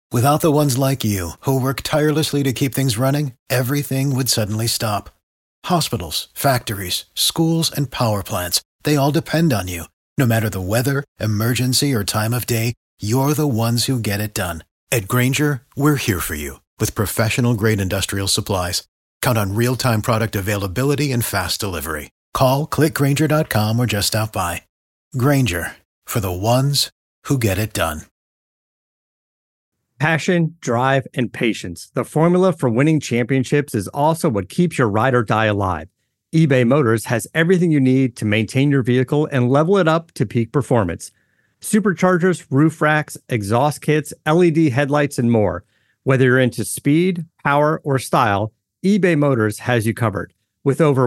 Without the ones like you, who work tirelessly to keep things running, everything would suddenly stop. Hospitals, factories, schools, and power plants, they all depend on you. No matter the weather, emergency, or time of day, you're the ones who get it done. At Grainger, we're here for you with professional-grade industrial supplies. Count on real-time product availability and fast delivery. Call, click Grainger.com, or just stop by. Grainger, for the ones who get it done. Passion, drive, and patience. The formula for winning championships is also what keeps your ride or die alive. eBay Motors has everything you need to maintain your vehicle and level it up to peak performance. Superchargers, roof racks, exhaust kits, LED headlights, and more. Whether you're into speed, power, or style, eBay Motors has you covered. With over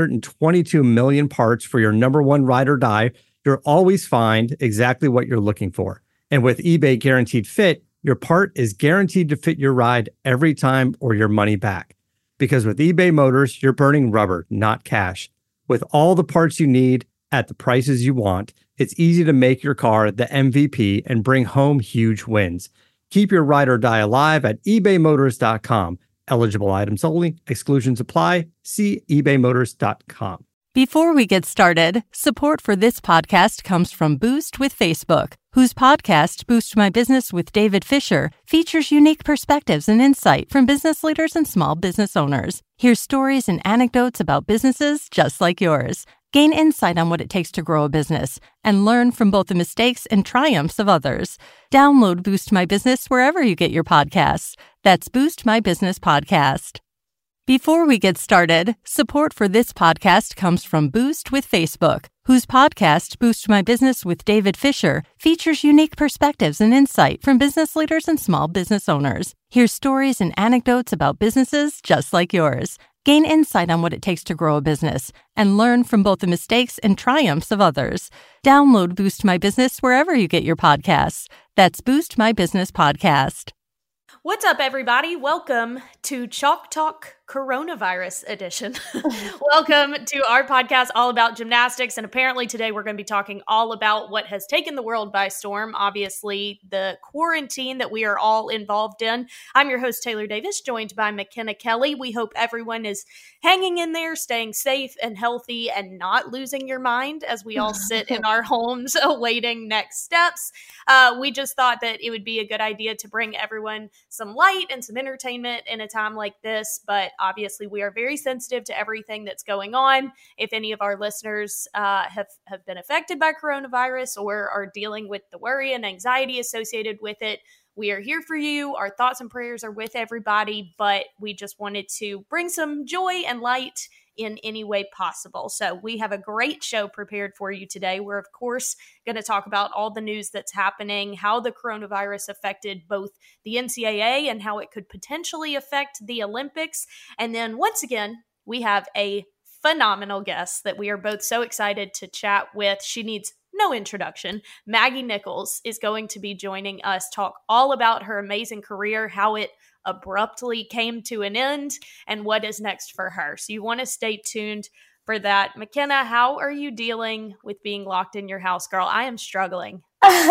122 million parts for your number one ride or die, you'll always find exactly what you're looking for. And with eBay Guaranteed Fit, your part is guaranteed to fit your ride every time or your money back. Because with eBay Motors, you're burning rubber, not cash. With all the parts you need at the prices you want, it's easy to make your car the MVP and bring home huge wins. Keep your ride or die alive at ebaymotors.com. Eligible items only. Exclusions apply. See ebaymotors.com. Before we get started, support for this podcast comes from Boost with Facebook, whose podcast, Boost My Business with David Fisher, features unique perspectives and insight from business leaders and small business owners. Hear stories and anecdotes about businesses just like yours. Gain insight on what it takes to grow a business and learn from both the mistakes and triumphs of others. Download Boost My Business wherever you get your podcasts. That's Boost My Business Podcast. Before we get started, support for this podcast comes from Boost with Facebook, whose podcast, Boost My Business with David Fisher, features unique perspectives and insight from business leaders and small business owners. Hear stories and anecdotes about businesses just like yours. Gain insight on what it takes to grow a business and learn from both the mistakes and triumphs of others. Download Boost My Business wherever you get your podcasts. That's Boost My Business Podcast. What's up, everybody? Welcome to Chalk Talk Coronavirus Edition. Welcome to our podcast all about gymnastics. And apparently today we're going to be talking all about what has taken the world by storm. Obviously, the quarantine that we are all involved in. I'm your host, Taylor Davis, joined by McKenna Kelly. We hope everyone is hanging in there, staying safe and healthy, and not losing your mind as we all sit in our homes awaiting next steps. We just thought that it would be a good idea to bring everyone some light and some entertainment in a time like this, but obviously we are very sensitive to everything that's going on. If any of our listeners have been affected by coronavirus or are dealing with the worry and anxiety associated with it, we are here for you. Our thoughts and prayers are with everybody, but we just wanted to bring some joy and light in any way possible. So we have a great show prepared for you today. We're, of course, going to talk about all the news that's happening, how the coronavirus affected both the NCAA and how it could potentially affect the Olympics. And then once again, we have a phenomenal guest that we are both so excited to chat with. She needs no introduction. Maggie Nichols is going to be joining us, talk all about her amazing career, how it abruptly came to an end, and what is next for her. So you want to stay tuned for that. McKenna, how are you dealing with being locked in your house, girl? I am struggling.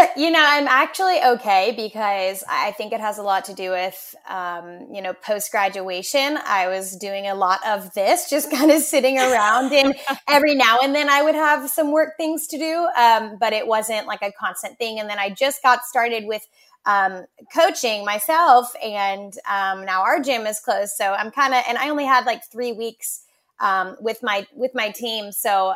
I'm actually okay because I think it has a lot to do with, post-graduation. I was doing a lot of this, just kind of sitting around, and every now and then I would have some work things to do, but it wasn't like a constant thing. And then I just got started with coaching myself, and now our gym is closed. So I'm and I only had like 3 weeks with my team. So,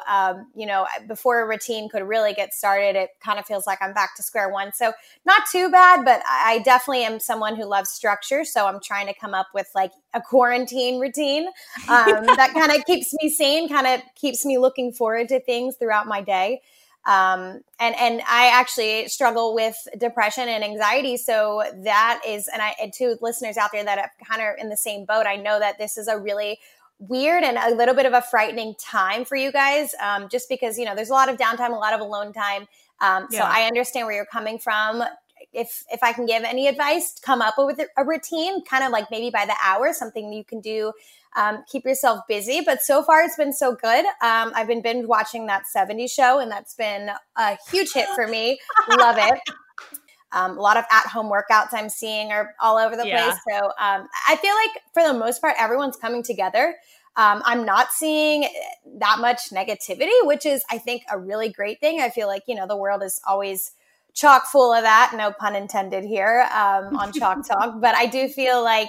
before a routine could really get started, it kind of feels like I'm back to square one. So not too bad, but I definitely am someone who loves structure. So I'm trying to come up with like a quarantine routine that kind of keeps me sane, kind of keeps me looking forward to things throughout my day. And I actually struggle with depression and anxiety. So that is, and to listeners out there that are kind of in the same boat, I know that this is a really weird and a little bit of a frightening time for you guys. Just because, there's a lot of downtime, a lot of alone time. So I understand where you're coming from. If I can give any advice, come up with a routine, kind of like maybe by the hour, something you can do, keep yourself busy. But so far it's been so good. I've been binge watching that 70s show, and that's been a huge hit for me. Love it. A lot of at-home workouts I'm seeing are all over the place. So I feel like for the most part, everyone's coming together. I'm not seeing that much negativity, which is, I think, a really great thing. I feel like, the world is always chock full of that. No pun intended here on Chalk Talk. But I do feel like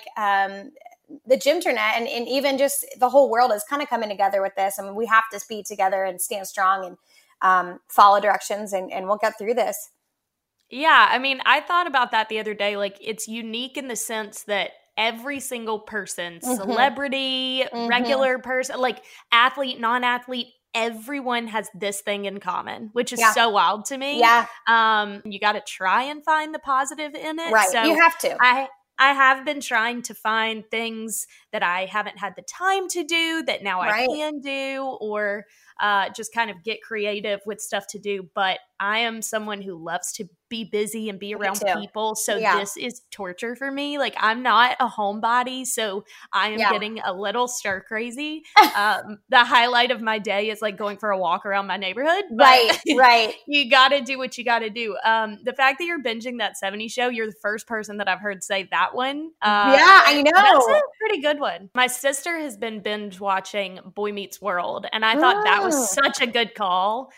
the Gymternet and even just the whole world is kind of coming together with this. I mean, we have to be together and stand strong and follow directions and we'll get through this. Yeah. I mean, I thought about that the other day. Like, it's unique in the sense that every single person, celebrity, regular person, like athlete, non-athlete, everyone has this thing in common, which is so wild to me. Yeah. You got to try and find the positive in it. Right. So you have to. I have been trying to find things that I haven't had the time to do that now I can do, or just kind of get creative with stuff to do. But I am someone who loves to be busy and be around people. So this is torture for me. Like, I'm not a homebody, so I am getting a little stir crazy. The highlight of my day is like going for a walk around my neighborhood. Right. You got to do what you got to do. The fact that you're binging that 70s show, you're the first person that I've heard say that one. I know. That's a pretty good one. My sister has been binge watching Boy Meets World, and I thought that was such a good call.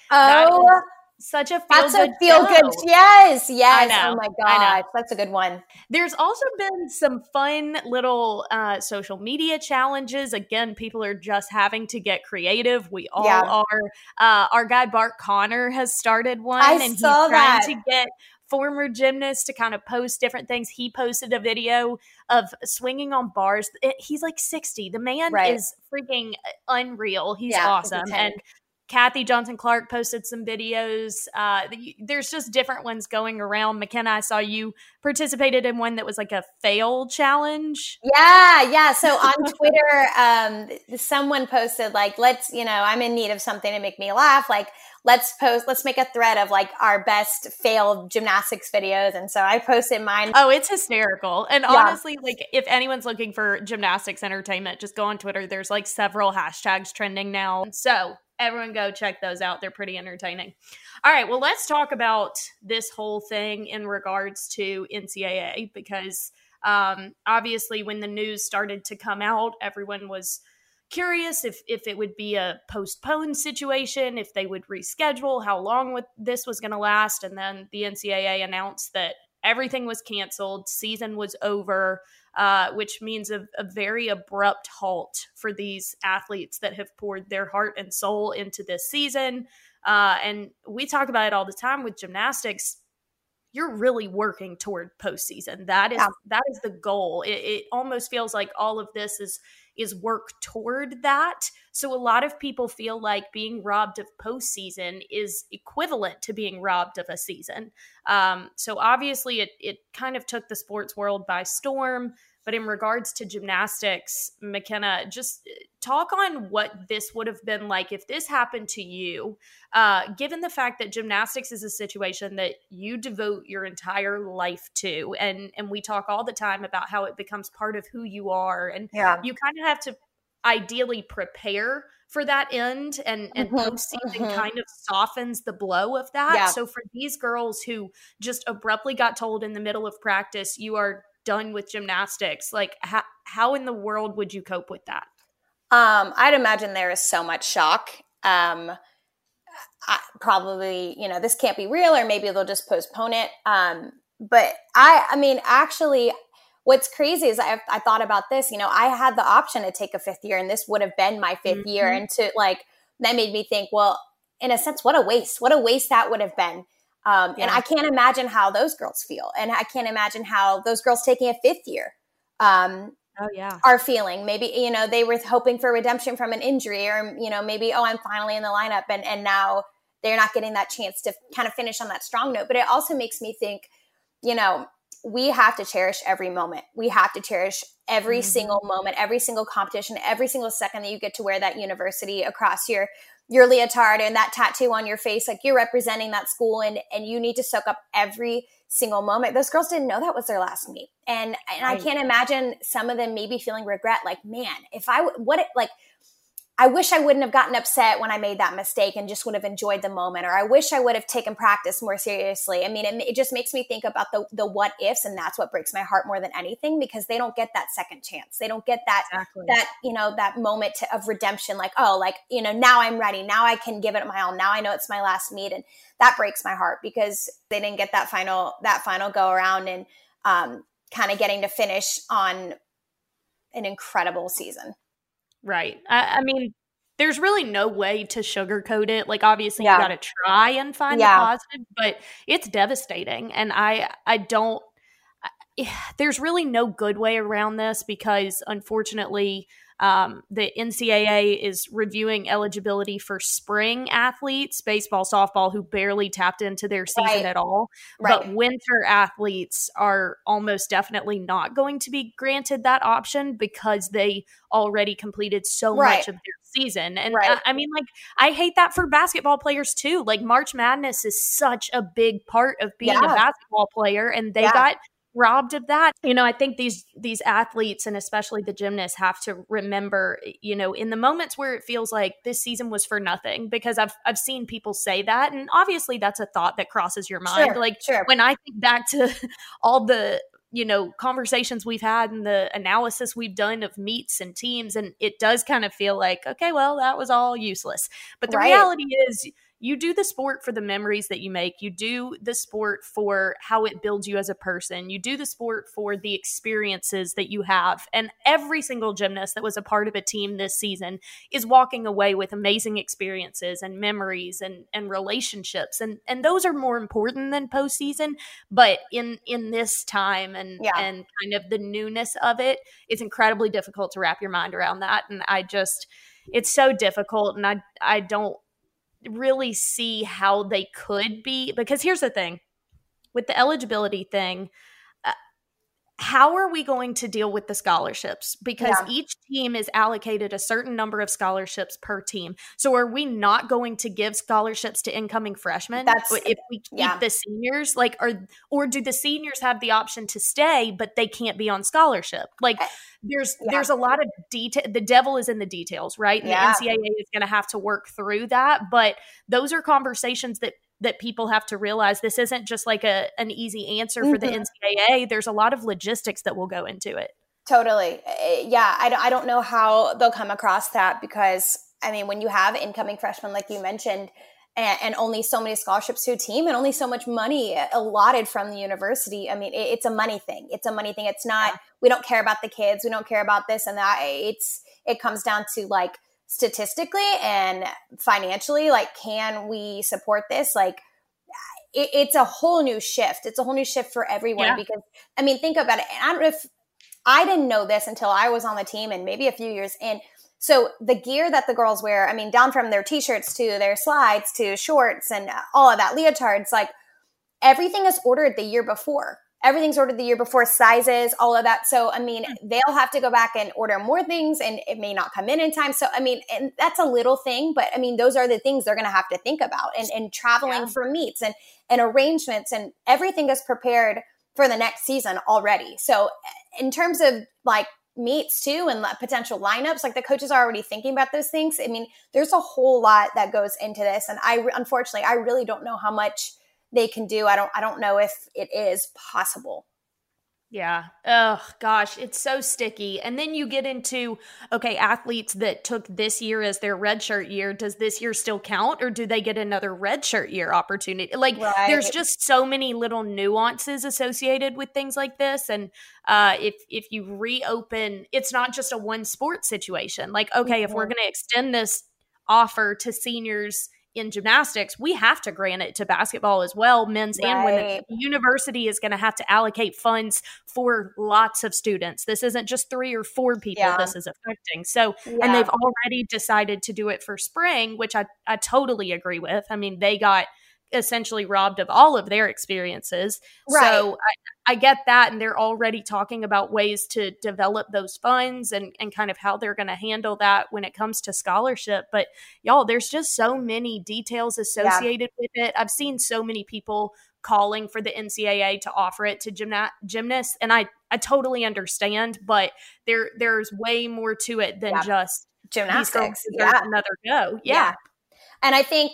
Such a feel-good feel-good. Yes. I know, oh my gosh, that's a good one. There's also been some fun little social media challenges. Again, people are just having to get creative. We all are. Our guy Bart Connor has started one, and he's trying to get former gymnasts to kind of post different things. He posted a video of swinging on bars. He's like 60. The man is freaking unreal. He's awesome. And Kathy Johnson-Clark posted some videos. There's just different ones going around. McKenna, I saw you participated in one that was like a fail challenge. Yeah. So on Twitter, someone posted like, I'm in need of something to make me laugh. Like, let's make a thread of like our best failed gymnastics videos. And so I posted mine. Oh, it's hysterical. And honestly, like, if anyone's looking for gymnastics entertainment, just go on Twitter. There's like several hashtags trending now. So everyone go check those out. They're pretty entertaining. All right. Well, let's talk about this whole thing in regards to NCAA, because obviously when the news started to come out, everyone was curious if it would be a postponed situation, if they would reschedule, how long this was going to last. And then the NCAA announced that everything was canceled, season was over, which means a very abrupt halt for these athletes that have poured their heart and soul into this season. And we talk about it all the time with gymnastics. You're really working toward postseason. That is the goal. It almost feels like all of this is work toward that. So a lot of people feel like being robbed of postseason is equivalent to being robbed of a season. So obviously it kind of took the sports world by storm. But in regards to gymnastics, McKenna, just talk on what this would have been like if this happened to you, given the fact that gymnastics is a situation that you devote your entire life to. And we talk all the time about how it becomes part of who you are. And you kind of have to ideally prepare for that end, and postseason kind of softens the blow of that. So for these girls who just abruptly got told in the middle of practice, you are done with gymnastics, like how in the world would you cope with that? I'd imagine there is so much shock. Probably, this can't be real, or maybe they'll just postpone it. But I mean, actually, what's crazy is I thought about this. I had the option to take a fifth year, and this would have been my fifth year. And that made me think, well, in a sense, what a waste that would have been. And I can't imagine how those girls feel. And I can't imagine how those girls taking a fifth year are feeling. Maybe, they were hoping for redemption from an injury, or, maybe, I'm finally in the lineup, and now they're not getting that chance to kind of finish on that strong note. But it also makes me think, we have to cherish every moment. We have to cherish every single moment, every single competition, every single second that you get to wear that university across your leotard and that tattoo on your face. Like, you're representing that school, and you need to soak up every single moment. Those girls didn't know that was their last meet. And I can't imagine some of them maybe feeling regret. Like, man, I wish I wouldn't have gotten upset when I made that mistake and just would have enjoyed the moment. Or I wish I would have taken practice more seriously. I mean, it just makes me think about the what ifs. And that's what breaks my heart more than anything, because they don't get that second chance. They don't get that, that moment of redemption. Like, now I'm ready. Now I can give it my all. Now I know it's my last meet. And that breaks my heart because they didn't get that final go around and kind of getting to finish on an incredible season. Right. I mean, there's really no way to sugarcoat it. Like, obviously, you got to try and find the positive, but it's devastating. And there's really no good way around this because, unfortunately, the NCAA is reviewing eligibility for spring athletes, baseball, softball, who barely tapped into their season at all. Right. But winter athletes are almost definitely not going to be granted that option because they already completed so much of their season. And I mean, like, I hate that for basketball players too. Like, March Madness is such a big part of being a basketball player, and they got robbed of that. I think these athletes, and especially the gymnasts, have to remember, in the moments where it feels like this season was for nothing, because I've seen people say that, and obviously that's a thought that crosses your mind. When I think back to all the conversations we've had and the analysis we've done of meets and teams, and it does kind of feel like, okay, well, that was all useless. But the reality is, you do the sport for the memories that you make. You do the sport for how it builds you as a person. You do the sport for the experiences that you have. And every single gymnast that was a part of a team this season is walking away with amazing experiences and memories and relationships. And those are more important than postseason. But in this time and kind of the newness of it, it's incredibly difficult to wrap your mind around that. And it's so difficult. And I don't really see how they could be, because here's the thing with the eligibility thing, how are we going to deal with the scholarships? Because each team is allocated a certain number of scholarships per team. So are we not going to give scholarships to incoming freshmen if we keep the seniors? Or do the seniors have the option to stay, but they can't be on scholarship? There's a lot of detail. The devil is in the details, right? And the NCAA is going to have to work through that. But those are conversations that people have to realize. This isn't just like an easy answer for the NCAA. There's a lot of logistics that will go into it. Totally. Yeah. I don't know how they'll come across that because, I mean, when you have incoming freshmen, like you mentioned, and only so many scholarships to a team and only so much money allotted from the university. I mean, it's a money thing. It's a money thing. It's not, we don't care about the kids. We don't care about this and that. It comes down to like, statistically and financially, like, can we support this? Like, it's a whole new shift. It's a whole new shift for everyone because, I mean, think about it. I don't know if I didn't know this until I was on the team and maybe a few years in. So the gear that the girls wear, I mean, down from their t-shirts to their slides to shorts and all of that, leotards, like everything is ordered the year before. Everything's ordered the year before, sizes, all of that. So, I mean, they'll have to go back and order more things and it may not come in time. So, I mean, and that's a little thing, but I mean, those are the things they're going to have to think about and traveling for meets and arrangements and everything is prepared for the next season already. So in terms of like meets too and potential lineups, like the coaches are already thinking about those things. I mean, there's a whole lot that goes into this. And unfortunately, I really don't know how much they can do. I don't know if it is possible. Yeah. Oh gosh, it's so sticky. And then you get into, okay, athletes that took this year as their redshirt year, does this year still count or do they get another redshirt year opportunity? Like there's just so many little nuances associated with things like this. And if you reopen, it's not just a one sport situation. Like, okay, if we're going to extend this offer to seniors in gymnastics, we have to grant it to basketball as well, men's and women's. The university is going to have to allocate funds for lots of students. This isn't just 3 or 4 people this is affecting. So, and they've already decided to do it for spring, which I totally agree with. I mean, they got essentially robbed of all of their experiences. Right. So I get that. And they're already talking about ways to develop those funds and kind of how they're going to handle that when it comes to scholarship. But y'all, there's just so many details associated with it. I've seen so many people calling for the NCAA to offer it to gymnasts. And I totally understand, but there's way more to it than just Gymnastics. Deserve another go. Yeah. And I think,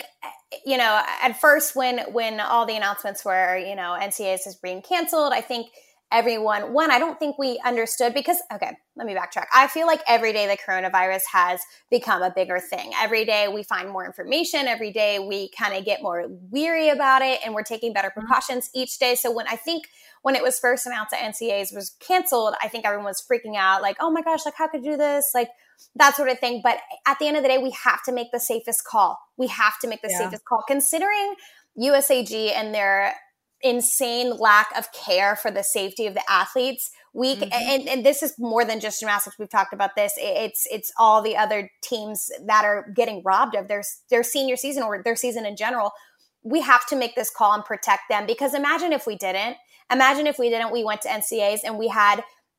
at first when all the announcements were, NCAAs is being canceled, I think everyone, I don't think we understood because, okay, let me backtrack. I feel like every day the coronavirus has become a bigger thing. Every day we find more information. Every day we kind of get more weary about it, and we're taking better precautions each day. So when it was first announced that NCAAs was canceled, I think everyone was freaking out like, oh my gosh, like how could you do this? Like that sort of thing. But at the end of the day, we have to make the safest call. We have to make the safest call considering USAG and their insane lack of care for the safety of the athletes. And this is more than just gymnastics. We've talked about this. It's all the other teams that are getting robbed of their senior season or their season in general. We have to make this call and protect them, because imagine if we didn't, we went to NCAAs and we had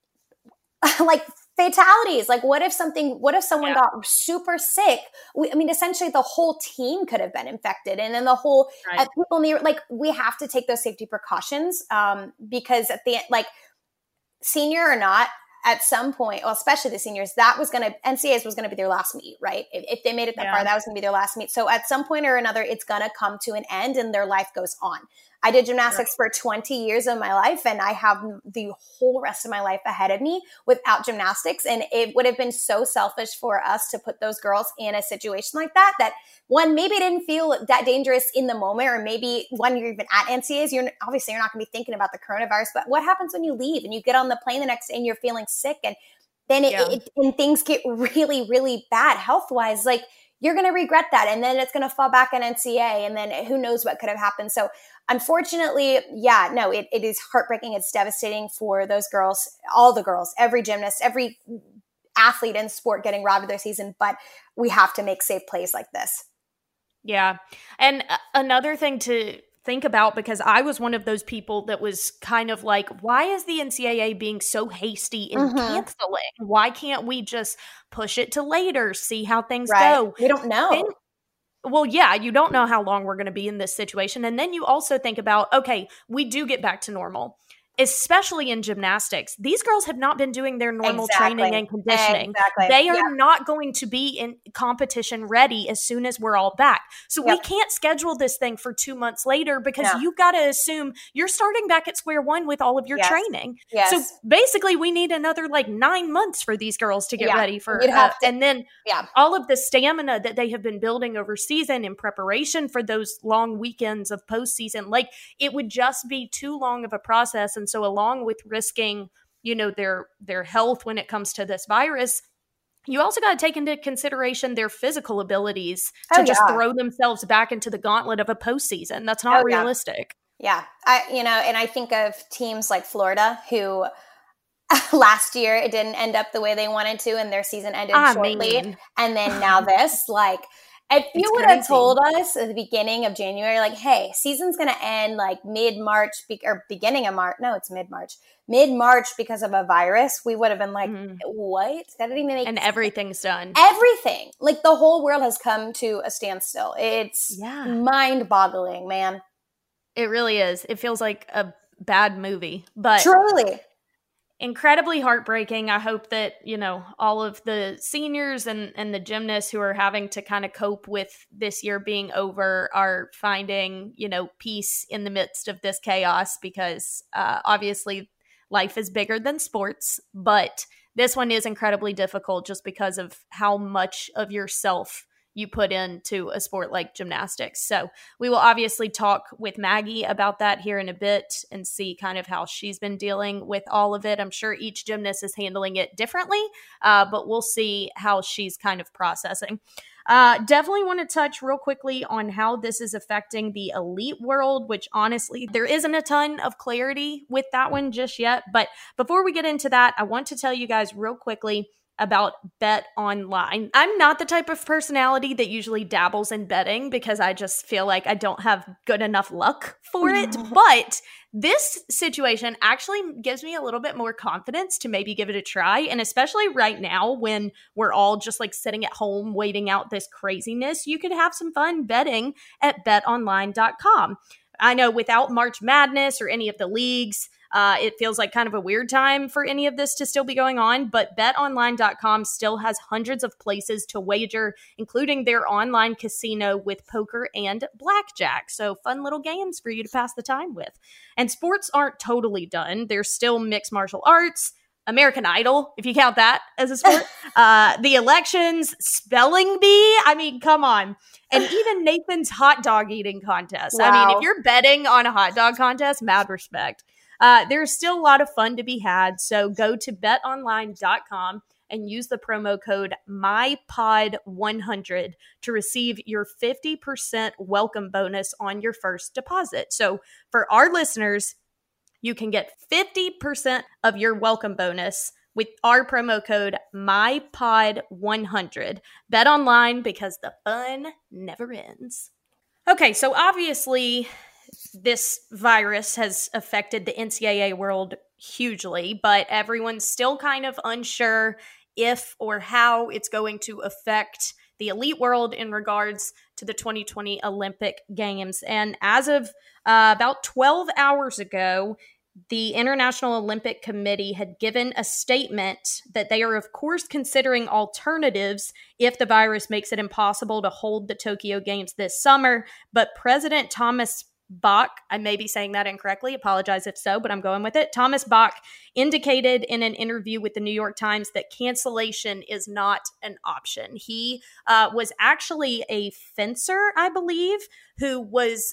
like fatalities. Like what if someone got super sick? Essentially the whole team could have been infected, and then the whole people near, like we have to take those safety precautions because at the end, like senior or not, at some point, well, especially the seniors, NCAAs was going to be their last meet, right? If they made it that far, that was going to be their last meet. So at some point or another, it's going to come to an end and their life goes on. I did gymnastics for 20 years of my life, and I have the whole rest of my life ahead of me without gymnastics. And it would have been so selfish for us to put those girls in a situation like that one, maybe it didn't feel that dangerous in the moment, or maybe when you're even at NCAAs, you're not going to be thinking about the coronavirus. But what happens when you leave and you get on the plane the next day and you're feeling sick, and then and things get really, really bad health-wise? Like you're going to regret that, and then it's going to fall back on NCAA, and then who knows what could have happened. So unfortunately, it is heartbreaking. It's devastating for those girls, all the girls, every gymnast, every athlete in sport getting robbed of their season. But we have to make safe plays like this. Yeah. And another thing to think about, because I was one of those people that was kind of like, why is the NCAA being so hasty in canceling? Why can't we just push it to later, see how things go? We don't know. You don't know how long we're going to be in this situation. And then you also think about, okay, we do get back to normal. Especially in gymnastics, these girls have not been doing their normal training and conditioning. They are not going to be in competition ready as soon as we're all back. So we can't schedule this thing for 2 months later, because you've got to assume you're starting back at square one with all of your training. So basically we need another 9 months for these girls to get ready for, and then all of the stamina that they have been building over season in preparation for those long weekends of postseason, it would just be too long of a process. And so along with risking, their health when it comes to this virus, you also got to take into consideration their physical abilities to just throw themselves back into the gauntlet of a postseason. That's not realistic. Yeah. And I think of teams like Florida, who last year it didn't end up the way they wanted to, and their season ended shortly. And then now this, if you would have told us at the beginning of January, hey, season's going to end mid-March or beginning of March. No, it's mid-March because of a virus, we would have been what? That didn't even make sense. And everything's done. Everything. The whole world has come to a standstill. It's mind-boggling, man. It really is. It feels like a bad movie. But truly. Incredibly heartbreaking. I hope that, all of the seniors and the gymnasts who are having to kind of cope with this year being over are finding, peace in the midst of this chaos, because obviously life is bigger than sports, but this one is incredibly difficult just because of how much of yourself you put into a sport like gymnastics. So we will obviously talk with Maggie about that here in a bit and see kind of how she's been dealing with all of it. I'm sure each gymnast is handling it differently, but we'll see how she's kind of processing. Definitely want to touch real quickly on how this is affecting the elite world, which honestly, there isn't a ton of clarity with that one just yet. But before we get into that, I want to tell you guys real quickly about Bet Online. I'm not the type of personality that usually dabbles in betting, because I just feel like I don't have good enough luck for it. But this situation actually gives me a little bit more confidence to maybe give it a try. And especially right now when we're all just sitting at home waiting out this craziness, you could have some fun betting at betonline.com. I know without March Madness or any of the leagues, It feels like kind of a weird time for any of this to still be going on, but betonline.com still has hundreds of places to wager, including their online casino with poker and blackjack. So fun little games for you to pass the time with. And sports aren't totally done. There's still mixed martial arts, American Idol, if you count that as a sport, the elections, spelling bee. I mean, come on. And even Nathan's hot dog eating contest. Wow. I mean, if you're betting on a hot dog contest, mad respect. There's still a lot of fun to be had. So go to betonline.com and use the promo code MyPod100 to receive your 50% welcome bonus on your first deposit. So for our listeners, you can get 50% of your welcome bonus with our promo code MyPod100. Bet online, because the fun never ends. Okay, so obviously this virus has affected the NCAA world hugely, but everyone's still kind of unsure if or how it's going to affect the elite world in regards to the 2020 Olympic Games. And as of about 12 hours ago, the International Olympic Committee had given a statement that they are, of course, considering alternatives if the virus makes it impossible to hold the Tokyo Games this summer. But President Thomas Bach, I may be saying that incorrectly, apologize if so, but I'm going with it. Thomas Bach indicated in an interview with the New York Times that cancellation is not an option. He was actually a fencer, I believe, who was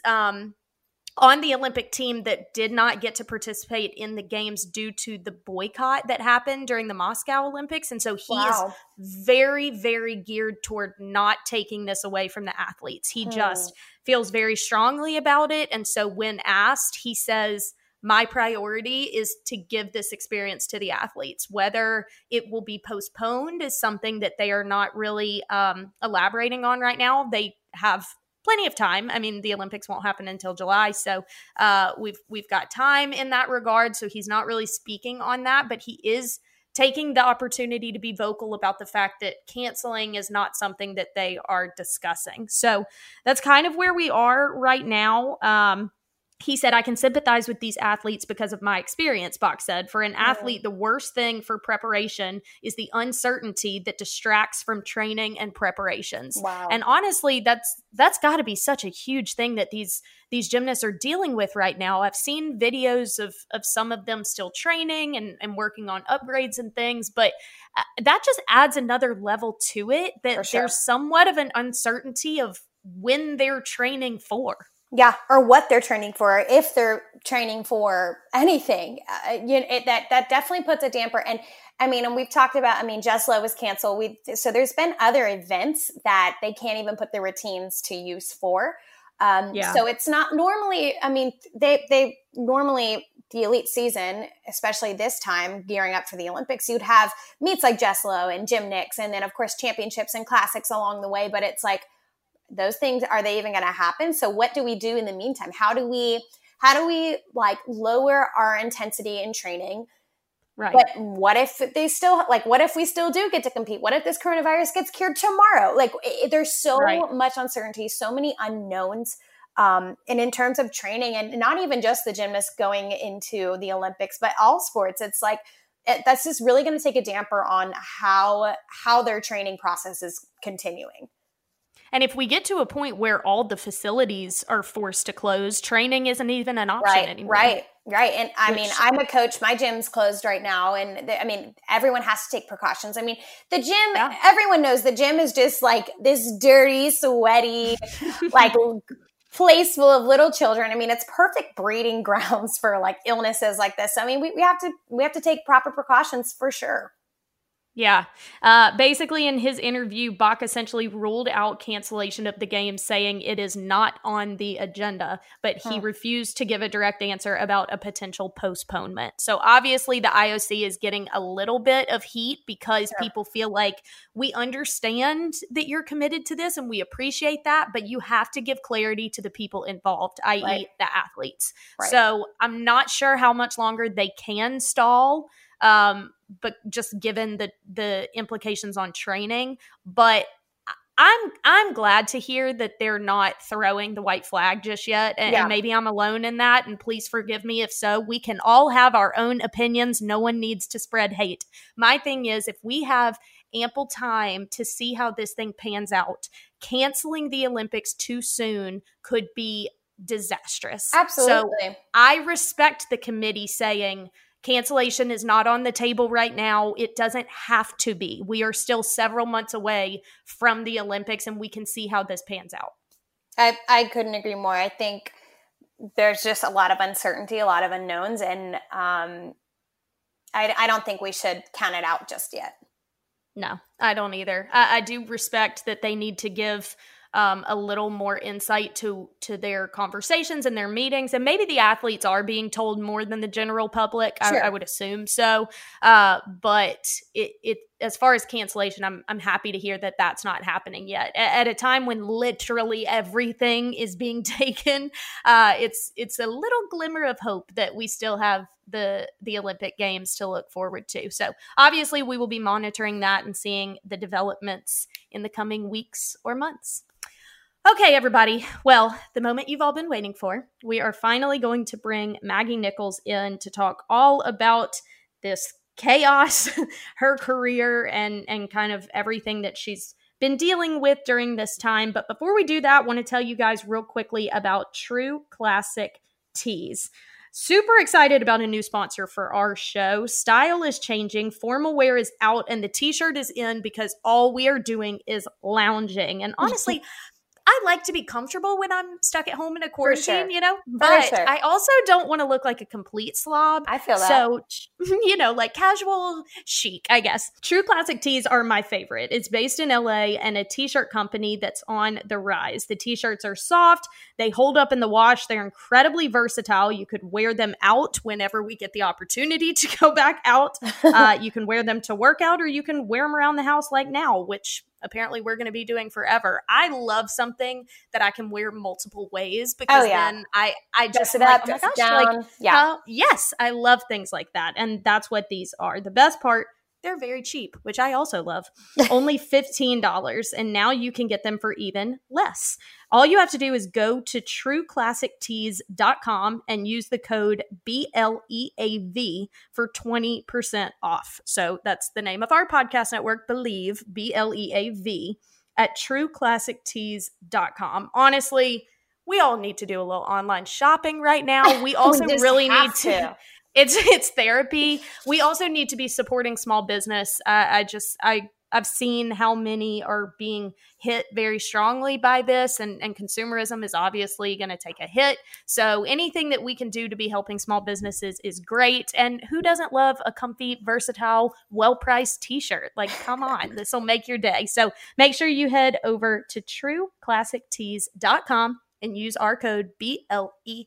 on the Olympic team that did not get to participate in the games due to the boycott that happened during the Moscow Olympics. And so he is very, very geared toward not taking this away from the athletes. He just feels very strongly about it. And so when asked, he says, my priority is to give this experience to the athletes. Whether it will be postponed is something that they are not really elaborating on right now. They have plenty of time. I mean, the Olympics won't happen until July, so we've got time in that regard. So he's not really speaking on that, but he is taking the opportunity to be vocal about the fact that canceling is not something that they are discussing. So that's kind of where we are right now. He said, I can sympathize with these athletes because of my experience, Bach said. For an athlete, the worst thing for preparation is the uncertainty that distracts from training and preparations. Wow. And honestly, that's got to be such a huge thing that these gymnasts are dealing with right now. I've seen videos of some of them still training and working on upgrades and things, but that just adds another level to it, that there's somewhat of an uncertainty of when they're training for. Yeah, or what they're training for, if they're training for anything. That definitely puts a damper. And I mean, and we've talked about, I mean, Jeslo was canceled. So there's been other events that they can't even put their routines to use for. So it's not normally, I mean, they normally, the elite season, especially this time, gearing up for the Olympics, you'd have meets like Jeslo and Gymnix, and then of course championships and classics along the way. But it's like, those things, are they even going to happen? So what do we do in the meantime? How do we like lower our intensity in training? Right. But what if we still do get to compete? What if this coronavirus gets cured tomorrow? Like there's so much uncertainty, so many unknowns. And in terms of training, and not even just the gymnasts going into the Olympics, but all sports, it's like, that's just really going to take a damper on how their training process is continuing. And if we get to a point where all the facilities are forced to close, training isn't even an option anymore. Right. And I mean, I'm a coach. My gym's closed right now. And everyone has to take precautions. I mean, the gym, everyone knows the gym is just like this dirty, sweaty, like place full of little children. I mean, it's perfect breeding grounds for like illnesses like this. I mean, we have to take proper precautions for sure. Yeah. Basically, in his interview, Bach essentially ruled out cancellation of the games, saying it is not on the agenda, but he refused to give a direct answer about a potential postponement. So obviously, the IOC is getting a little bit of heat because people feel like, we understand that you're committed to this and we appreciate that, but you have to give clarity to the people involved, i.e. the athletes. Right. So I'm not sure how much longer they can stall. But just given the implications on training, but I'm glad to hear that they're not throwing the white flag just yet. And maybe I'm alone in that. And please forgive me if so. We can all have our own opinions. No one needs to spread hate. My thing is, if we have ample time to see how this thing pans out, canceling the Olympics too soon could be disastrous. Absolutely. So I respect the committee saying cancellation is not on the table right now. It doesn't have to be. We are still several months away from the Olympics, and we can see how this pans out. I couldn't agree more. I think there's just a lot of uncertainty, a lot of unknowns, and I don't think we should count it out just yet. No, I don't either. I do respect that they need to give a little more insight to their conversations and their meetings. And maybe the athletes are being told more than the general public. Sure. I would assume so. But it as far as cancellation, I'm happy to hear that that's not happening yet. At a time when literally everything is being taken, it's a little glimmer of hope that we still have the Olympic Games to look forward to. So obviously we will be monitoring that and seeing the developments in the coming weeks or months. Okay, everybody. Well, the moment you've all been waiting for, we are finally going to bring Maggie Nichols in to talk all about this chaos, her career, and kind of everything that she's been dealing with during this time. But before we do that, I want to tell you guys real quickly about True Classic Tees. Super excited about a new sponsor for our show. Style is changing, formal wear is out, and the t-shirt is in because all we are doing is lounging. And honestly, I like to be comfortable when I'm stuck at home in a quarantine, you know, but I also don't want to look like a complete slob. I feel that. So, you know, like casual chic, I guess. True Classic Tees are my favorite. It's based in LA and a t-shirt company that's on the rise. The t-shirts are soft. They hold up in the wash. They're incredibly versatile. You could wear them out whenever we get the opportunity to go back out. You can wear them to work out, or you can wear them around the house like now, which apparently we're going to be doing forever. I love something that I can wear multiple ways because then I just like, oh my gosh, like, yes, I love things like that. And that's what these are. The best part, they're very cheap, which I also love. Only $15. And now you can get them for even less. All you have to do is go to trueclassictees.com and use the code BLEAV for 20% off. So that's the name of our podcast network, Believe, BLEAV, at trueclassictees.com. Honestly, we all need to do a little online shopping right now. We also really need to. It's therapy. We also need to be supporting small business. I've seen how many are being hit very strongly by this, and consumerism is obviously going to take a hit. So anything that we can do to be helping small businesses is great. And who doesn't love a comfy, versatile, well-priced t-shirt? Like, come on, this will make your day. So make sure you head over to trueclassictees.com and use our code BLEAV.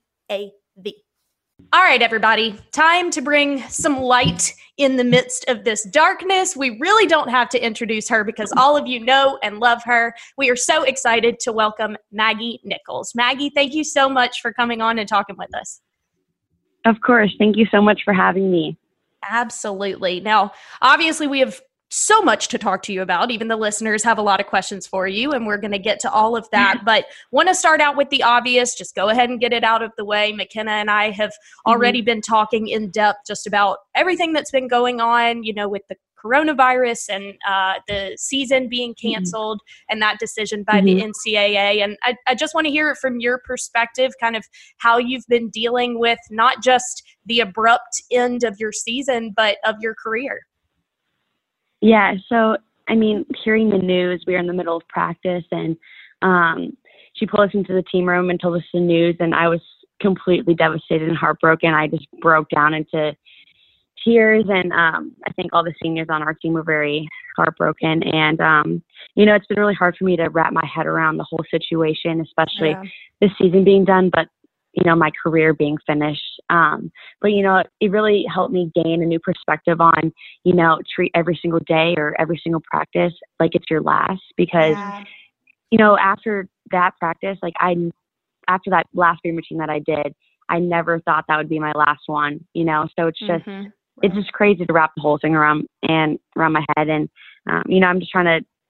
All right, everybody, time to bring some light in the midst of this darkness. We really don't have to introduce her because all of you know and love her. We are so excited to welcome Maggie Nichols. Maggie, thank you so much for coming on and talking with us. Of course. Thank you so much for having me. Absolutely. Now, obviously, we have so much to talk to you about. Even the listeners have a lot of questions for you, and we're going to get to all of that. But want to start out with the obvious. Just go ahead and get it out of the way. McKenna and I have already been talking in depth just about everything that's been going on, you know, with the coronavirus and the season being canceled and that decision by the NCAA. And I just want to hear it from your perspective, kind of how you've been dealing with not just the abrupt end of your season, but of your career. Yeah, so, I mean, hearing the news, we were in the middle of practice, and she pulled us into the team room and told us the news, and I was completely devastated and heartbroken. I just broke down into tears, and I think all the seniors on our team were very heartbroken. And, you know, it's been really hard for me to wrap my head around the whole situation, especially this season being done, but you know, my career being finished. But, you know, it really helped me gain a new perspective on, you know, treat every single day or every single practice like it's your last, because, you know, after that practice, like after that last game routine that I did, I never thought that would be my last one, you know? So it's just, it's just crazy to wrap the whole thing around my head. And, you know, I'm just trying to,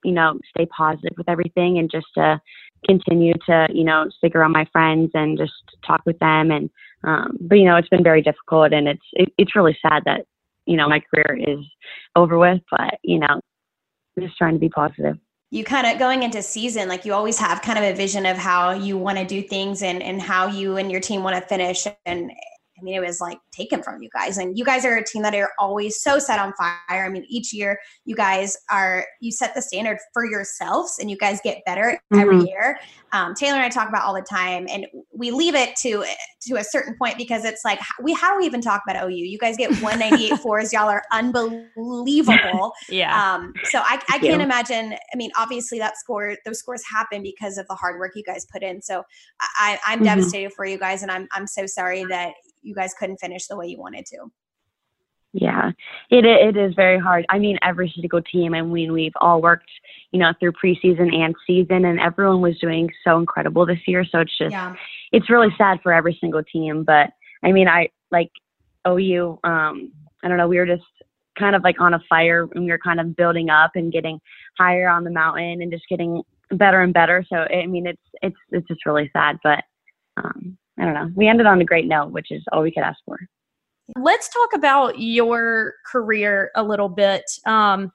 stay positive with everything and just to continue to, stick around my friends and just talk with them. And, but, it's been very difficult, and it's really sad that, my career is over with, but, just trying to be positive. You kind of going into season, like you always have kind of a vision of how you want to do things and how you and your team want to finish. And I mean, it was like taken from you guys, and you guys are a team that are always so set on fire. I mean, each year you set the standard for yourselves, and you guys get better every year. Taylor and I talk about all the time, and we leave it to a certain point because it's like, how do we even talk about OU? You guys get 198 fours. Y'all are unbelievable. Yeah. So I can't imagine. I mean, obviously those scores happen because of the hard work you guys put in. So I'm devastated for you guys, and I'm so sorry that you guys couldn't finish the way you wanted to. Yeah, it is very hard. I mean, every single team, and we've all worked, through preseason and season, and everyone was doing so incredible this year. So it's just, it's really sad for every single team. But I mean, I like OU, I don't know, we were just kind of like on a fire, and we were kind of building up and getting higher on the mountain and just getting better and better. So, I mean, it's just really sad, but, I don't know. We ended on a great note, which is all we could ask for. Let's talk about your career a little bit. I'm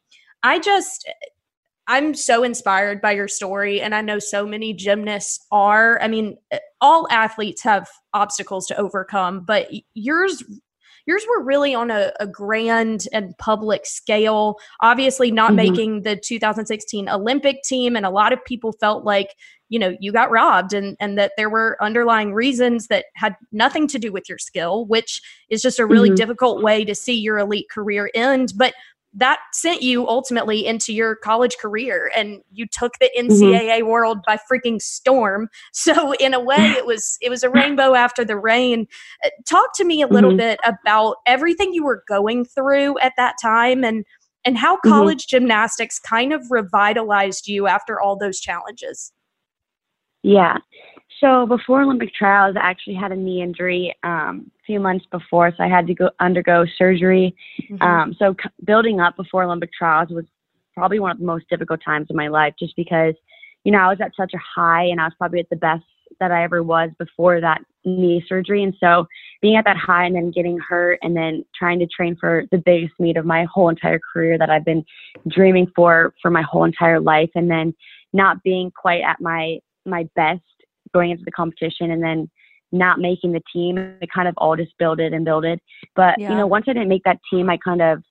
so inspired by your story, and I know so many gymnasts are. I mean, all athletes have obstacles to overcome, but yours were really on a grand and public scale, obviously not making the 2016 Olympic team. And a lot of people felt like, you got robbed and that there were underlying reasons that had nothing to do with your skill, which is just a really difficult way to see your elite career end. But that sent you ultimately into your college career, and you took the NCAA world by freaking storm. So in a way, it was a rainbow after the rain. Talk to me a little bit about everything you were going through at that time, and how college gymnastics kind of revitalized you after all those challenges. Yeah. So before Olympic trials, I actually had a knee injury a few months before, so I had to undergo surgery. So building up before Olympic trials was probably one of the most difficult times of my life, just because, I was at such a high, and I was probably at the best that I ever was before that knee surgery. And so being at that high and then getting hurt and then trying to train for the biggest meet of my whole entire career that I've been dreaming for my whole entire life, and then not being quite at my best going into the competition, and then not making the team, it kind of all just builded. But, once I didn't make that team, I kind of,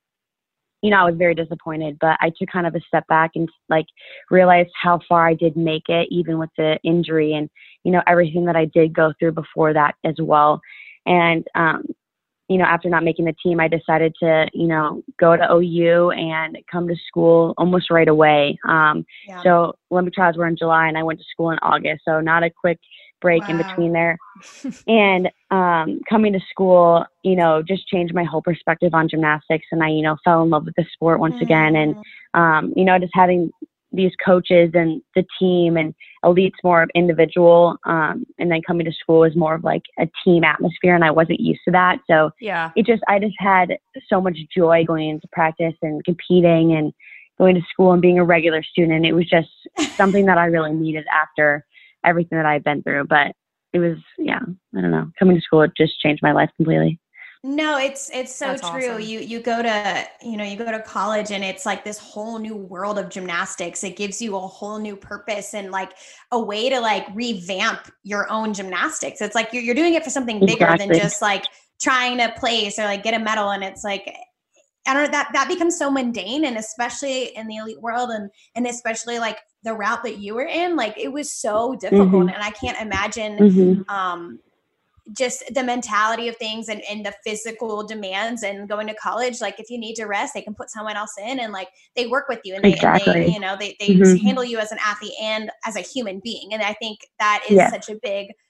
I was very disappointed, but I took kind of a step back and like realized how far I did make it, even with the injury and, everything that I did go through before that as well. And, after not making the team, I decided to, go to OU and come to school almost right away. So Olympic trials were in July, and I went to school in August. So not a quick break in between there. And coming to school, just changed my whole perspective on gymnastics. And I, fell in love with the sport once again. And, just having these coaches and the team, and elite's more of individual. And then coming to school is more of like a team atmosphere, and I wasn't used to that. So I just had so much joy going into practice and competing and going to school and being a regular student. And it was just something that I really needed after everything that I've been through. But it was, I don't know, coming to school, it just changed my life completely. No, it's so That's true. awesome. You go to college, and it's like this whole new world of gymnastics. It gives you a whole new purpose and like a way to like revamp your own gymnastics. It's like you're doing it for something bigger than just like trying to place or like get a medal. And it's like, I don't know, that becomes so mundane, and especially in the elite world, and especially like the route that you were in, like it was so difficult. And I can't imagine, just the mentality of things and the physical demands and going to college. Like if you need to rest, they can put someone else in, and like they work with you, and they handle you as an athlete and as a human being. And I think that is such a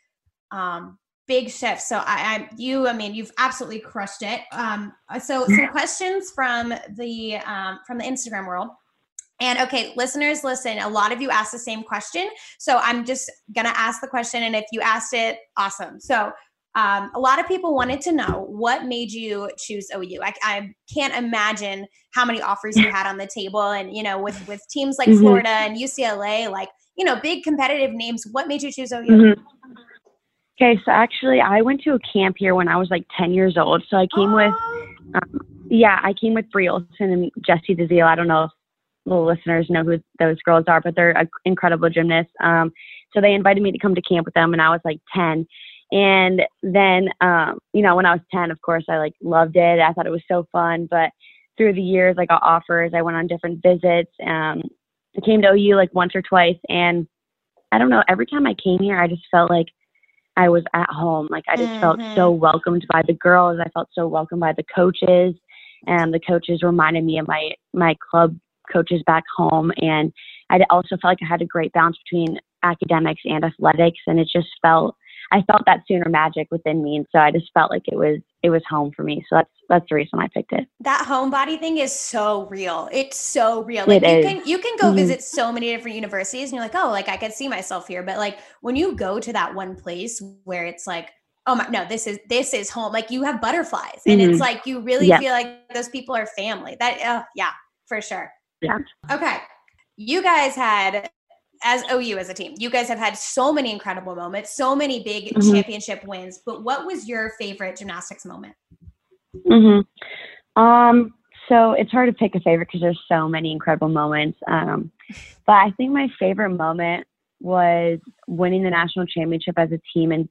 big shift. So you've absolutely crushed it. So some questions from the Instagram world. And okay, listeners, listen, a lot of you asked the same question. So I'm just going to ask the question. And if you asked it, awesome. So A lot of people wanted to know what made you choose OU. I can't imagine how many offers you had on the table, and with teams like Florida and UCLA, like big competitive names. What made you choose OU? Okay, so actually, I went to a camp here when I was like 10 years old. So I came I came with Brie Olson and Jessie DeZiel. I don't know if the listeners know who those girls are, but they're incredible gymnasts. So they invited me to come to camp with them, and I was like 10. And then, when I was 10, of course, I like loved it. I thought it was so fun. But through the years, I got offers. I went on different visits. I came to OU like once or twice. And I don't know, every time I came here, I just felt like I was at home. Like I just felt so welcomed by the girls. I felt so welcomed by the coaches. And the coaches reminded me of my club coaches back home. And I also felt like I had a great balance between academics and athletics. And I felt that Sooner magic within me. And so I just felt like it was home for me. So that's the reason I picked it. That homebody thing is so real. It's so real. Like you can go visit so many different universities and you're like, oh, like I could see myself here. But like when you go to that one place where it's like, oh my, no, this is home. Like you have butterflies and it's like, you really feel like those people are family. That, yeah, for sure. Yeah. Okay. You guys had, as OU as a team, you guys have had so many incredible moments, so many big championship wins, but what was your favorite gymnastics moment? So it's hard to pick a favorite because there's so many incredible moments. But I think my favorite moment was winning the national championship as a team in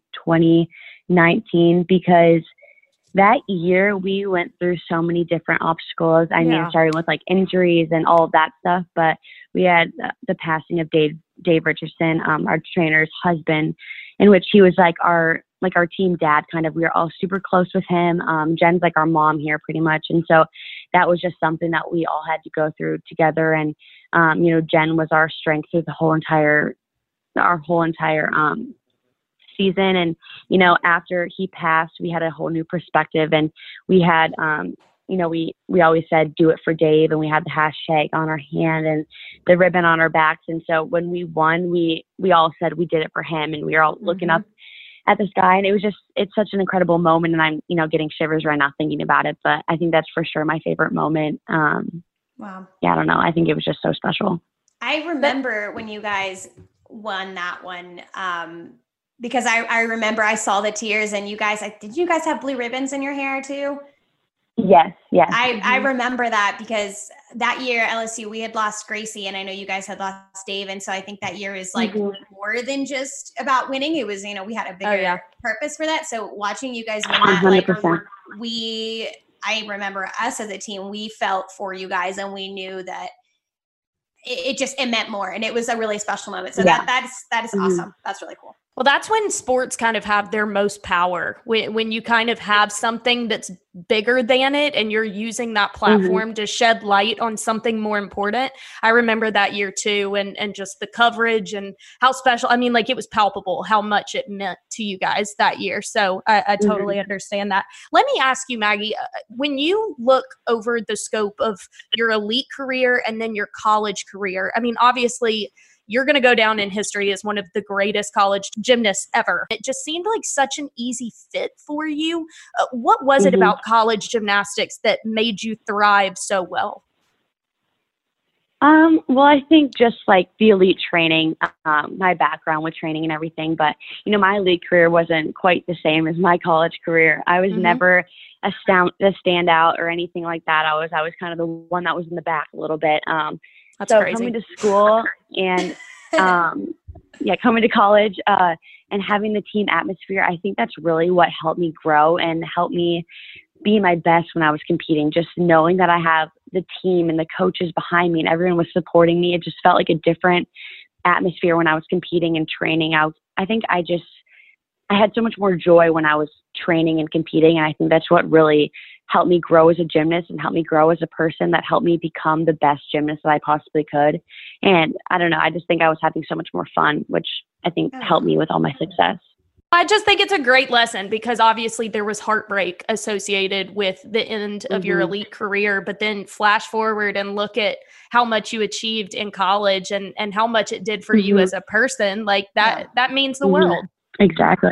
2019, because that year we went through so many different obstacles. I mean, starting with like injuries and all of that stuff, but we had the passing of Dave Richardson, our trainer's husband, in which he was like our team dad kind of. We were all super close with him. Jen's like our mom here pretty much. And so that was just something that we all had to go through together. And, Jen was our strength through our whole entire season. And, after he passed, we had a whole new perspective, and we had, we always said, do it for Dave. And we had the hashtag on our hand and the ribbon on our backs. And so when we won, we all said we did it for him, and we were all looking up at the sky, and it's such an incredible moment. And I'm, getting shivers right now thinking about it, but I think that's for sure my favorite moment. Wow. Yeah, I don't know. I think it was just so special. I remember when you guys won that one, because I remember I saw the tears, and did you guys have blue ribbons in your hair too? Yes. I remember that because that year LSU, we had lost Gracie, and I know you guys had lost Dave. And so I think that year is like more than just about winning. It was, we had a bigger purpose for that. So watching you guys win that, 100%. I remember us as a team, we felt for you guys, and we knew that it meant more, and it was a really special moment. So that is awesome. That's really cool. Well, that's when sports kind of have their most power, when you kind of have something that's bigger than it and you're using that platform to shed light on something more important. I remember that year too, and just the coverage and how special, I mean, like it was palpable how much it meant to you guys that year. So I totally understand that. Let me ask you, Maggie, when you look over the scope of your elite career and then your college career, I mean, obviously you're going to go down in history as one of the greatest college gymnasts ever. It just seemed like such an easy fit for you. What was it about college gymnastics that made you thrive so well? Well, I think just like the elite training, my background with training and everything, but my elite career wasn't quite the same as my college career. I was never a standout or anything like that. I was kind of the one that was in the back a little bit. That's so crazy. Coming to school and coming to college and having the team atmosphere, I think that's really what helped me grow and helped me be my best when I was competing. Just knowing that I have the team and the coaches behind me and everyone was supporting me, it just felt like a different atmosphere when I was competing and training. I think I had so much more joy when I was training and competing, and I think that's what really helped me grow as a gymnast and helped me grow as a person, that helped me become the best gymnast that I possibly could. And I don't know, I just think I was having so much more fun, which I think helped me with all my success. I just think it's a great lesson, because obviously there was heartbreak associated with the end of your elite career, but then flash forward and look at how much you achieved in college and how much it did for you as a person. Like that means the world. Exactly.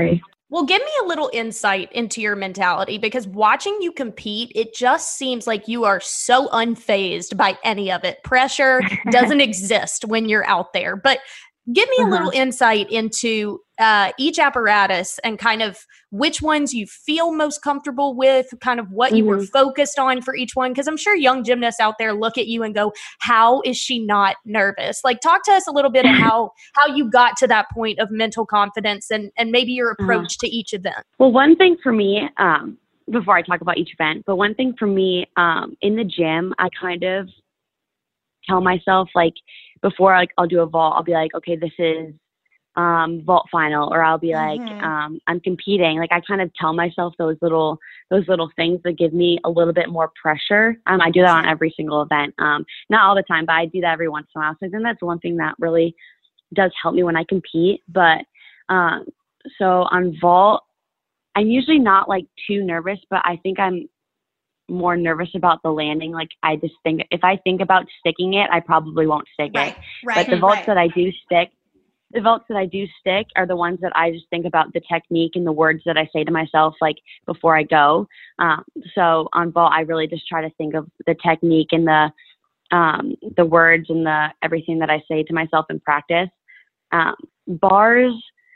Well, give me a little insight into your mentality, because watching you compete, it just seems like you are so unfazed by any of it. Pressure doesn't exist when you're out there. But give me a little insight into each apparatus and kind of which ones you feel most comfortable with, kind of what you were focused on for each one. Because I'm sure young gymnasts out there look at you and go, how is she not nervous? Like, talk to us a little bit of how you got to that point of mental confidence and maybe your approach to each event. Well, one thing for me, before I talk about each event, but one thing for me in the gym, I kind of tell myself, like, before I'll do a vault, I'll be like, okay, this is vault final, or I'll be like, I'm competing. Like, I kind of tell myself those little things that give me a little bit more pressure. I do that on every single event. Not all the time, but I do that every once in a while. So I think that's one thing that really does help me when I compete. But so on vault, I'm usually not like too nervous, but I think I'm more nervous about the landing. Like, I just think if I think about sticking it, I probably won't stick it. But the vaults that I do stick, are the ones that I just think about the technique and the words that I say to myself, like, before I go. So on vault, I really just try to think of the technique and the words and the everything that I say to myself in practice. Bars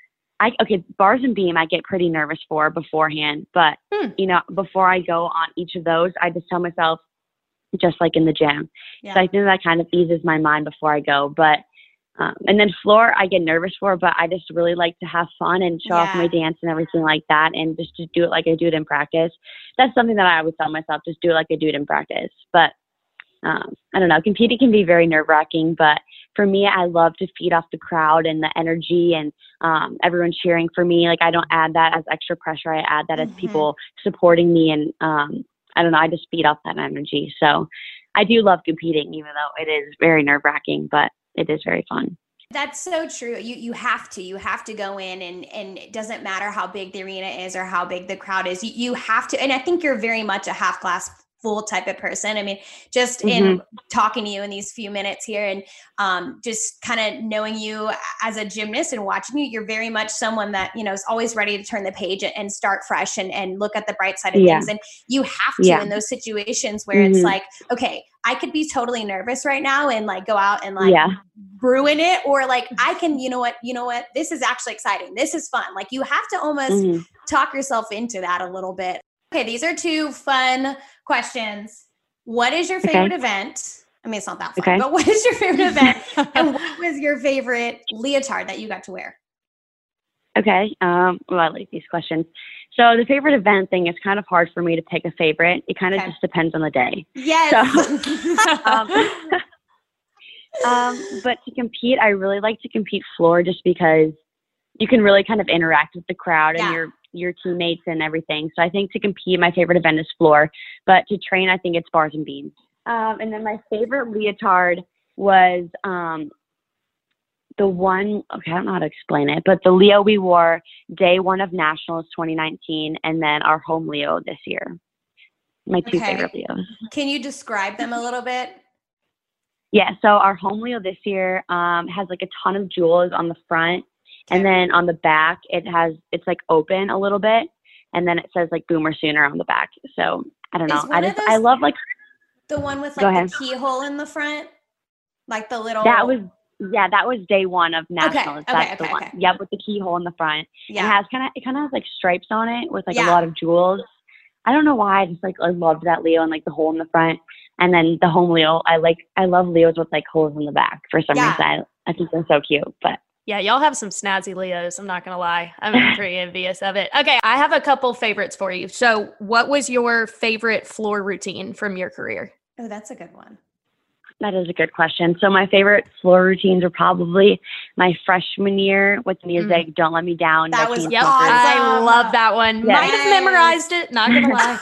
and beam, I get pretty nervous for beforehand, but before I go on each of those, I just tell myself, just like in the gym. So I think that kind of eases my mind before I go. But and then floor, I get nervous for, but I just really like to have fun and show off my dance and everything like that, and just to do it like I do it in practice. That's something that I always tell myself, just do it like I do it in practice. But I don't know, competing can be very nerve-wracking, but for me, I love to feed off the crowd and the energy and everyone cheering for me. Like, I don't add that as extra pressure. I add that as people supporting me, and I don't know, I just feed off that energy. So I do love competing, even though it is very nerve-wracking, but it is very fun. That's so true. You have to go in, and it doesn't matter how big the arena is or how big the crowd is. You have to. And I think you're very much a half glass full type of person. I mean, just in talking to you in these few minutes here, and just kind of knowing you as a gymnast and watching you, you're very much someone that, is always ready to turn the page and start fresh and look at the bright side of things. And you have to in those situations where it's like, okay, I could be totally nervous right now and like go out and like ruin it, or like I can, you know what, this is actually exciting. This is fun. Like, you have to almost talk yourself into that a little bit. Okay, these are two fun questions. What is your favorite event? I mean, it's not that fun, but what is your favorite event? And what was your favorite leotard that you got to wear? Okay. Well, I like these questions. So the favorite event thing is kind of hard for me to pick a favorite. It kind of just depends on the day. Yes. So, but to compete, I really like to compete floor, just because you can really kind of interact with the crowd and your teammates and everything. So I think to compete, my favorite event is floor, but to train, I think it's bars and beams. And then my favorite leotard was the one, I don't know how to explain it, but the Leo we wore day one of Nationals 2019, and then our home Leo this year. My two favorite Leos. Can you describe them a little bit? Yeah, so our home Leo this year has like a ton of jewels on the front, and then on the back it's like open a little bit, and then it says like Boomer Sooner on the back. So I don't know. I love like the one with like the keyhole in the front, like the little. That was day one of Nationals. That's the one. Okay. Yep, with the keyhole in the front. Yeah, it kind of has like stripes on it with like a lot of jewels. I don't know why. I loved that Leo and like the hole in the front. And then the home Leo, I love Leos with like holes in the back for some reason. I think they're so cute. But yeah, y'all have some snazzy Leos. I'm not going to lie. I'm pretty envious of it. Okay, I have a couple favorites for you. So what was your favorite floor routine from your career? Oh, that's a good one. That is a good question. So my favorite floor routines were probably my freshman year with the music "Don't Let Me Down." That was awesome. I love that one. Yes. Might have memorized it. Not gonna lie.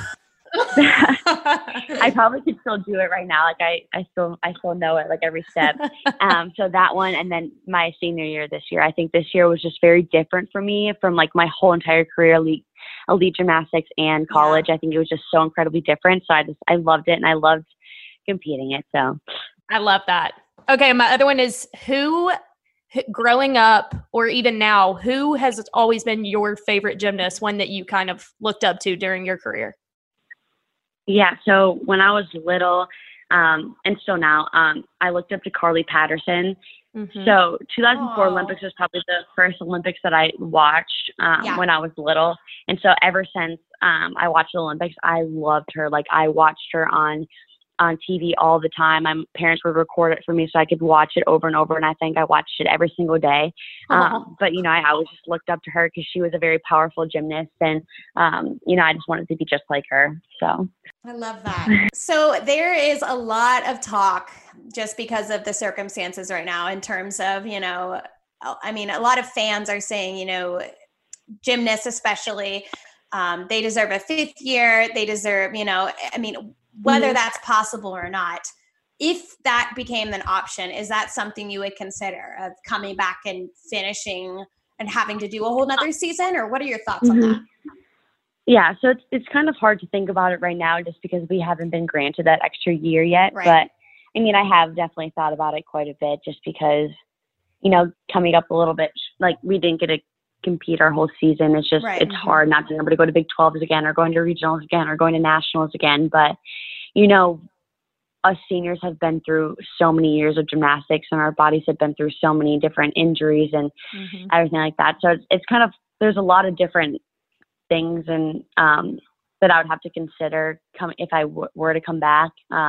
I probably could still do it right now. Like I still know it like every step. So that one, and then my senior year this year. I think this year was just very different for me from like my whole entire career, elite gymnastics and college. I think it was just so incredibly different. So I loved it, and I loved competing it. So I love that. Okay, my other one is who growing up or even now, who has always been your favorite gymnast, one that you kind of looked up to during your career? Yeah, so when I was little, and still now, I looked up to Carly Patterson. Mm-hmm. So 2004 Olympics was probably the first Olympics that I watched when I was little. And so ever since I watched the Olympics, I loved her. Like, I watched her on TV all the time. My parents would record it for me so I could watch it over and over. And I think I watched it every single day. But, I always just looked up to her because she was a very powerful gymnast. And, I just wanted to be just like her. So I love that. So there is a lot of talk just because of the circumstances right now in terms of, a lot of fans are saying, gymnasts especially, they deserve a 5th year. They deserve, whether that's possible or not. If that became an option, is that something you would consider of coming back and finishing and having to do a whole nother season? Or what are your thoughts on that? Yeah, so it's kind of hard to think about it right now just because we haven't been granted that extra year yet. Right. But I have definitely thought about it quite a bit just because, coming up a little bit, like we didn't get to compete our whole season. It's just, it's hard not being able to go to Big 12s again or going to regionals again or going to nationals again. But, us seniors have been through so many years of gymnastics and our bodies have been through so many different injuries and everything like that. So it's kind of, there's a lot of different things and that I would have to consider if I were to come back.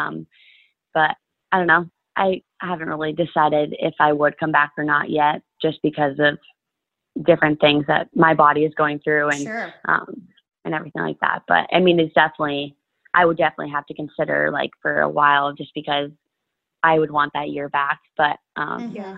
But I don't know. I haven't really decided if I would come back or not yet, just because of different things that my body is going through and and everything like that. But I would definitely have to consider for a while just because I would want that year back. But I'm not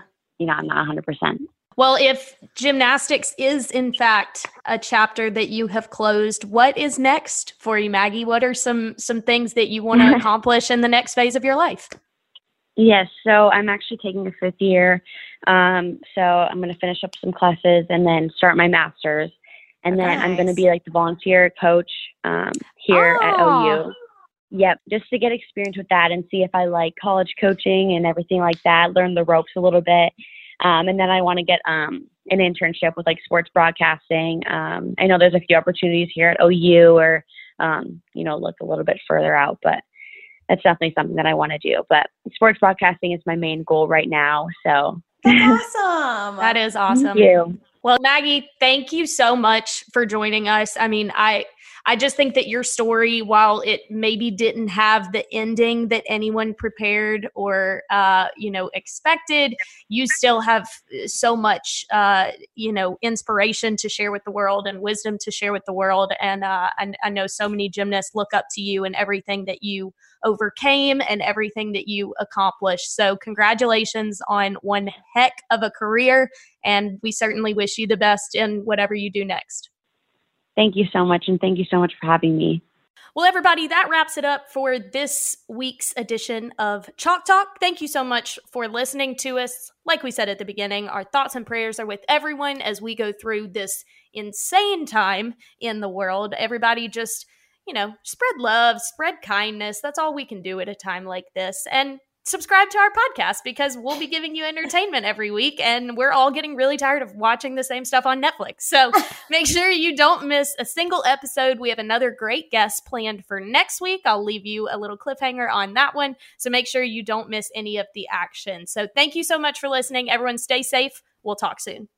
100%. Well, if gymnastics is in fact a chapter that you have closed, what is next for you, Maggie? What are some things that you want to accomplish in the next phase of your life? Yes, so I'm actually taking a 5th year. So I'm going to finish up some classes and then start my master's. And then I'm going to be the volunteer coach here at OU. Yep, just to get experience with that and see if I like college coaching and everything like that, learn the ropes a little bit. And then I want to get an internship with sports broadcasting. I know there's a few opportunities here at OU or, look a little bit further out, but that's definitely something that I want to do. But sports broadcasting is my main goal right now. So that's awesome. That is awesome. Thank you. Well, Maggie, thank you so much for joining us. I just think that your story, while it maybe didn't have the ending that anyone prepared or, expected, you still have so much, inspiration to share with the world and wisdom to share with the world. And I know so many gymnasts look up to you and everything that you overcame and everything that you accomplished. So congratulations on one heck of a career. And we certainly wish you the best in whatever you do next. Thank you so much. And thank you so much for having me. Well, everybody, that wraps it up for this week's edition of Chalk Talk. Thank you so much for listening to us. Like we said at the beginning, our thoughts and prayers are with everyone as we go through this insane time in the world. Everybody just, spread love, spread kindness. That's all we can do at a time like this. And subscribe to our podcast because we'll be giving you entertainment every week and we're all getting really tired of watching the same stuff on Netflix. So make sure you don't miss a single episode. We have another great guest planned for next week. I'll leave you a little cliffhanger on that one. So make sure you don't miss any of the action. So thank you so much for listening. Everyone stay safe. We'll talk soon.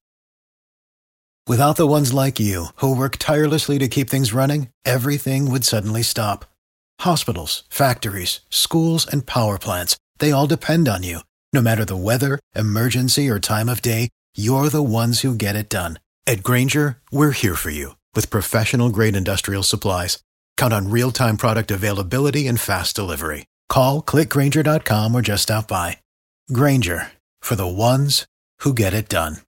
Without the ones like you who work tirelessly to keep things running, everything would suddenly stop. Hospitals, factories, schools, and power plants, they all depend on you. No matter the weather, emergency, or time of day, you're the ones who get it done. At Grainger, we're here for you with professional-grade industrial supplies. Count on real-time product availability and fast delivery. Call, click Grainger.com, or just stop by. Grainger, for the ones who get it done.